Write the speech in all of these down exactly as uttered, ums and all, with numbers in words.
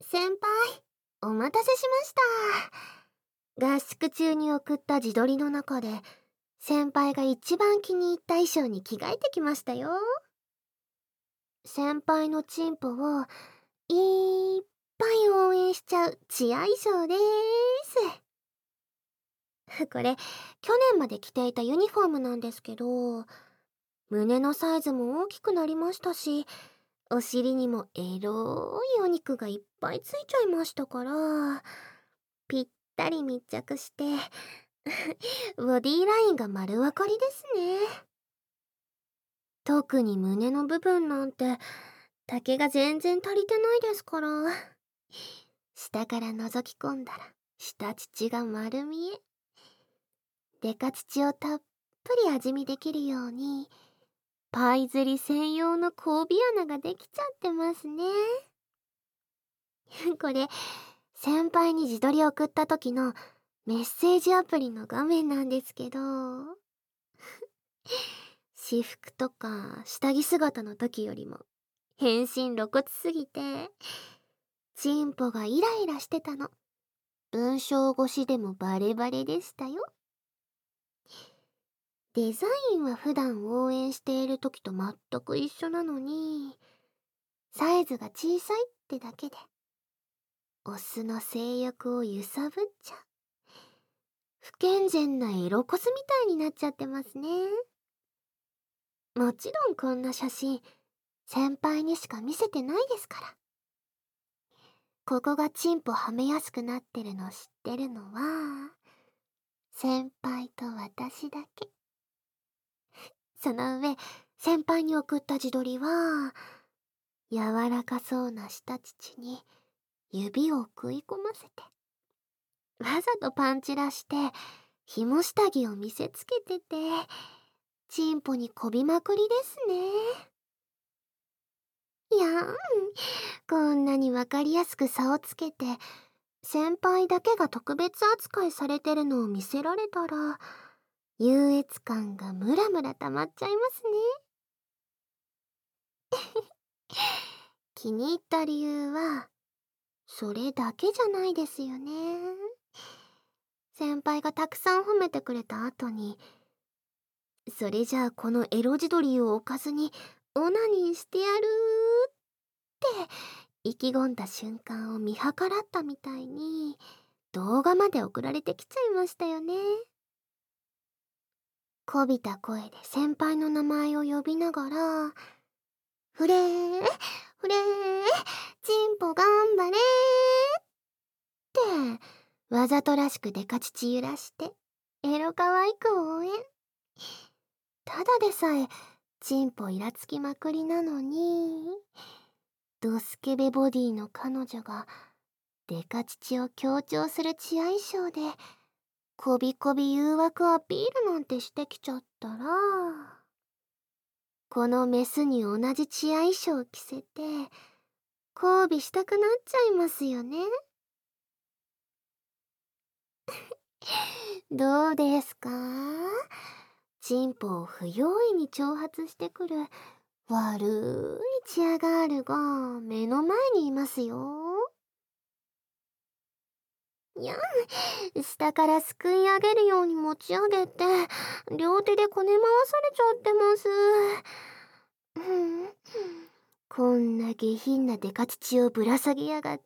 先輩、お待たせしました。合宿中に送った自撮りの中で、先輩が一番気に入った衣装に着替えてきましたよ。先輩のチンポをいっぱい応援しちゃうチア衣装でーす。これ、去年まで着ていたユニフォームなんですけど、胸のサイズも大きくなりましたし、お尻にもエロいお肉がいっぱいついちゃいましたから、ぴったり密着してボディラインが丸分かりですね。特に胸の部分なんて丈が全然足りてないですから、下から覗き込んだら下乳が丸見え。デカ乳をたっぷり味見できるようにパイ釣り専用の交尾穴ができちゃってますね。これ先輩に自撮り送った時のメッセージアプリの画面なんですけど、私服とか下着姿の時よりも変身露骨すぎてチンポがイライラしてたの、文章越しでもバレバレでしたよ。デザインは普段応援している時と全く一緒なのに、サイズが小さいってだけでオスの性欲を揺さぶっちゃう不健全なエロコスみたいになっちゃってますね。もちろんこんな写真先輩にしか見せてないですから。ここがチンポはめやすくなってるの知ってるのは先輩と私だけ。その上、先輩に送った自撮りは柔らかそうな下乳に指を食い込ませてわざとパンチラして紐下着を見せつけてて、チンポにこびまくりですね。いやん、こんなにわかりやすく差をつけて先輩だけが特別扱いされてるのを見せられたら優越感がムラムラ溜まっちゃいますね。気に入った理由はそれだけじゃないですよね。先輩がたくさん褒めてくれた後に、それじゃあこのエロ自撮りを置かずにオナニーしてやるって意気込んだ瞬間を見計らったみたいに動画まで送られてきちゃいましたよね。こびた声で先輩の名前を呼びながら、フレーフレーチンポ頑張れーってわざとらしくデカ乳揺らしてエロ可愛く応援。ただでさえチンポイラつきまくりなのに、ドスケベボディの彼女がデカ乳を強調するチア衣装でこびこび誘惑アピールなんてしてきちゃったら、このメスに同じチア衣装着せて交尾したくなっちゃいますよね。どうですか？チンポを不用意に挑発してくる悪いチアガールが目の前にいますよ。にゃん、下からすくい上げるように持ち上げて両手でこね回されちゃってます。うん、こんな下品なデカ乳をぶら下げやがって。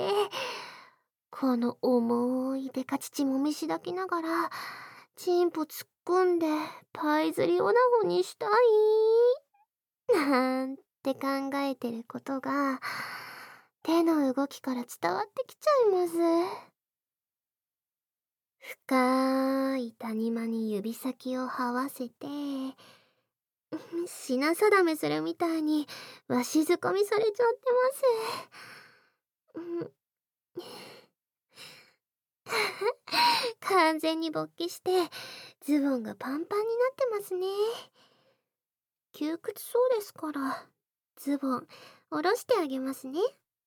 この重いデカ乳もみしだきながらチンポ突っ込んでパイ釣りオナホにしたいなんて考えてることが手の動きから伝わってきちゃいます。深い谷間に指先を這わせて品定めするみたいにわしづかみされちゃってます。うん完全に勃起してズボンがパンパンになってますね。窮屈そうですからズボン下ろしてあげますね。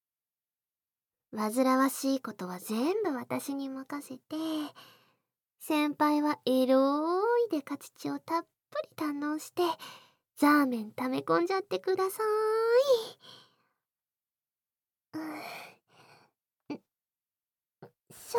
煩わしいことは全部私に任せて、先輩はエロいデカ乳をたっぷり堪能してザーメン溜め込んじゃってください。うん、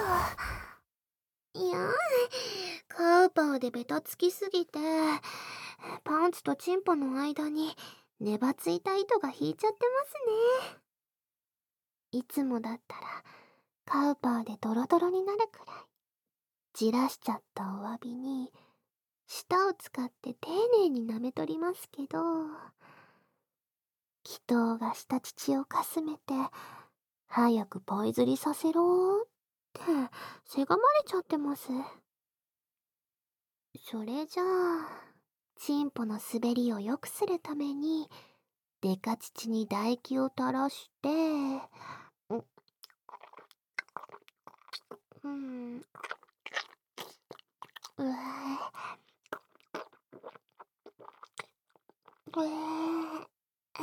いやー、カウパーでベタつきすぎて、パンツとチンポの間にネバついた糸が引いちゃってますね。いつもだったらカウパーでドロドロになるくらい、じらしちゃったお詫びに舌を使って丁寧に舐めとりますけど、祈祷が舌乳をかすめて早くポイズリさせろーってせがまれちゃってます。それじゃあチンポの滑りを良くするためにデカ乳に唾液を垂らして、ううん、うえー、うえ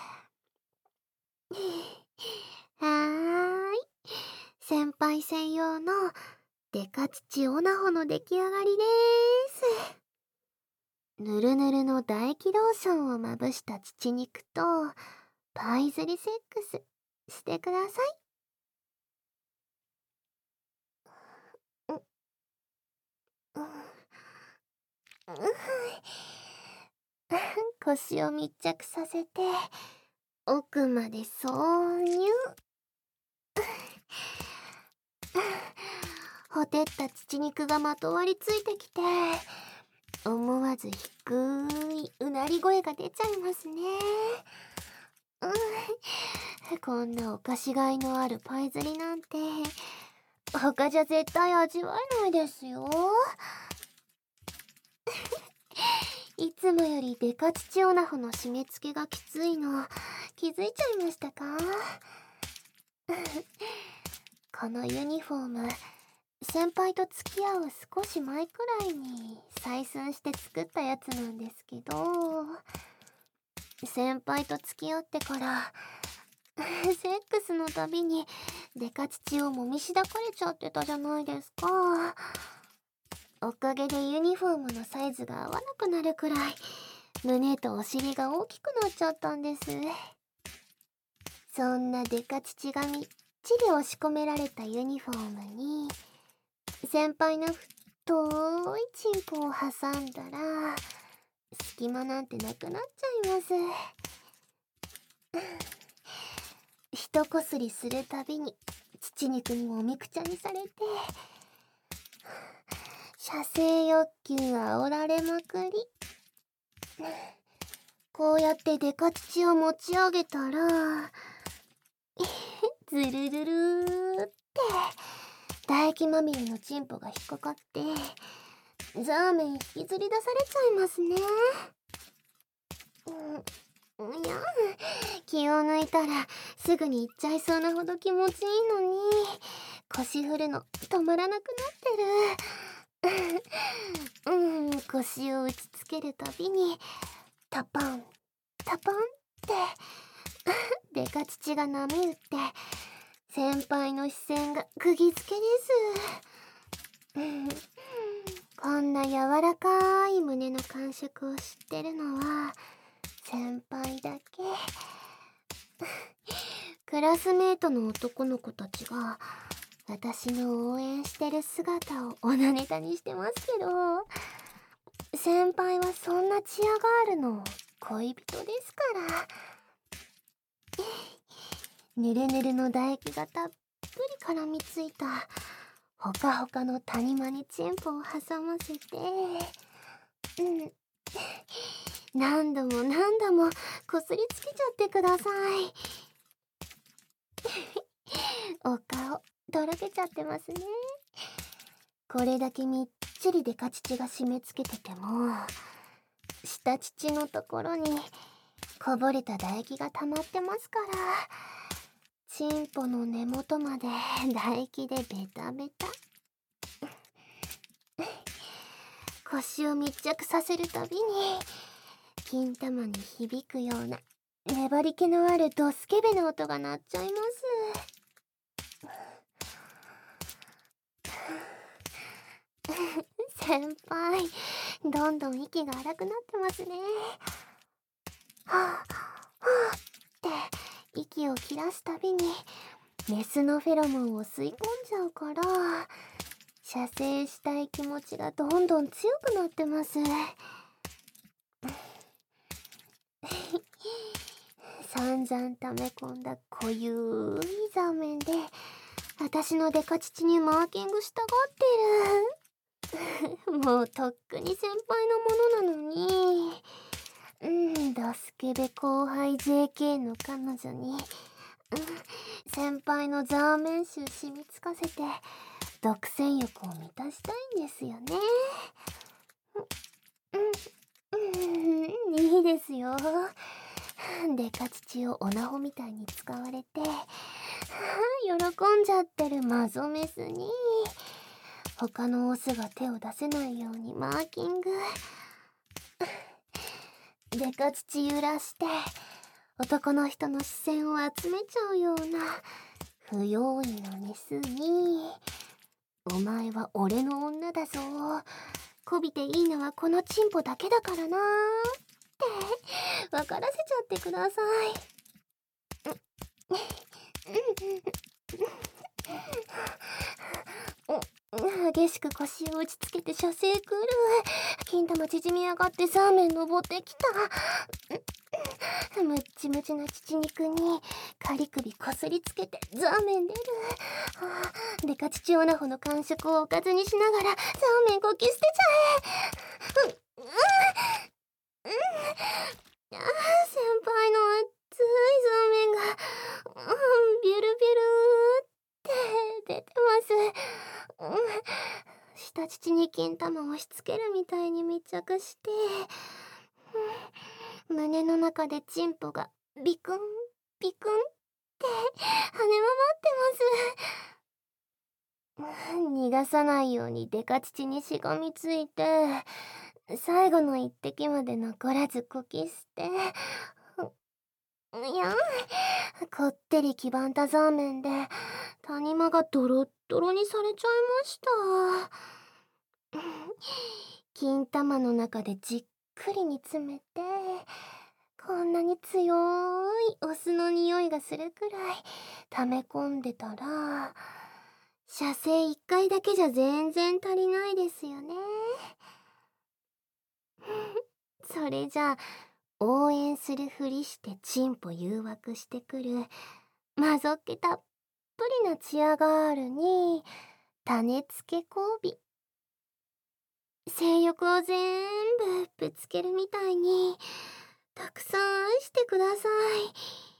ー、はーい。先輩専用のデカ乳オナホの出来上がりでーす。ぬるぬるの唾液ローションをまぶした乳肉とパイズリセックスしてください。う、う、う、腰を密着させて奥まで挿入。ほてった乳肉がまとわりついてきて、思わず低いうなり声が出ちゃいますね。うん、こんなお菓子がいのあるパイズリなんて他じゃ絶対味わえないですよ。いつもよりデカ乳オナホの締め付けがきついの気づいちゃいましたか？このユニフォーム、先輩と付き合う少し前くらいに採寸して作ったやつなんですけど、先輩と付き合ってからセックスのたびにデカ乳をもみしだかれちゃってたじゃないですか。おかげでユニフォームのサイズが合わなくなるくらい胸とお尻が大きくなっちゃったんです。そんなデカ乳がみっちり押し込められたユニフォームに先輩の太いチンポを挟んだら隙間なんてなくなっちゃいます。一こすりするたびに乳肉にもみくちゃにされて、射精欲求煽られまくり。こうやってデカ乳を持ち上げたらずるるるーって唾液まみれのチンポが引っかかってザーメン引きずり出されちゃいますね。うん、いや、気を抜いたらすぐに行っちゃいそうなほど気持ちいいのに腰振るの止まらなくなってる。うん、腰を打ちつけるたびにタパンタパンってデカ乳が波打って先輩の視線が釘付けです。うん、こんな柔らかい胸の感触を知ってるのは先輩だけ。クラスメートの男の子たちが私の応援してる姿をオナネタにしてますけど、先輩はそんなチアガールの恋人ですから。ぬるぬるの唾液がたっぷり絡みついたほかほかの谷間にチンポを挟ませて、うん、何度も何度もこすりつけちゃってください。お顔とろけちゃってますね。これだけみっちりデカ乳が締め付けてても下乳のところにこぼれた唾液が溜まってますから、チンポの根元まで唾液でベタベタ。腰を密着させるたびに金玉に響くような粘り気のあるドスケベな音が鳴っちゃいます。先輩、どんどん息が荒くなってますね。はぁ、はぁって息を切らすたびにメスのフェロモンを吸い込んじゃうから、射精したい気持ちがどんどん強くなってます。散々溜め込んだ濃ゆい座面で、私のデカ乳にマーキングしたがってる。もうとっくに先輩のものなのに。うん、ドスケベ後輩 ジェーケー の彼女に、うん、先輩のザーメン臭染みつかせて、独占欲を満たしたいんですよね。うん、うん、いいですよ。デカ乳をオナホみたいに使われて、喜んじゃってるマゾメスに、他のオスが手を出せないようにマーキング。デカ乳揺らして、男の人の視線を集めちゃうような、不用意のメスに、お前は俺の女だぞ。こびていいのはこのチンポだけだからなーって、分からせちゃってください。激しく腰を打ちつけて射精くる。金玉縮み上がってザーメン登ってきた。ムッチムチな乳肉にカリ首こすりつけてザーメン出る。デカ乳オナホの感触をおかずにしながらザーメンこき捨てちゃえ。うん、うん、うん。ああ、先輩の熱いザーメンが、うん、ビュルビュルって出てます。うん、下乳に金玉を押し付けるみたいに密着して、うん、胸の中でチンポがビクンビクンって跳ね回ってます。逃がさないようにデカ乳にしがみついて、最後の一滴まで残らずこき捨て、いや、こってり黄ばんだザーメンで谷間がドロッドロにされちゃいました。金玉の中でじっくり煮詰めて、こんなに強いオスの匂いがするくらい溜め込んでたら、射精いっかいだけじゃ全然足りないですよね。それじゃあ、応援するふりしてチンポ誘惑してくる、まぞっけたっぷりなチアガールに、種付け交尾。性欲を全部ぶつけるみたいに、たくさん愛してください。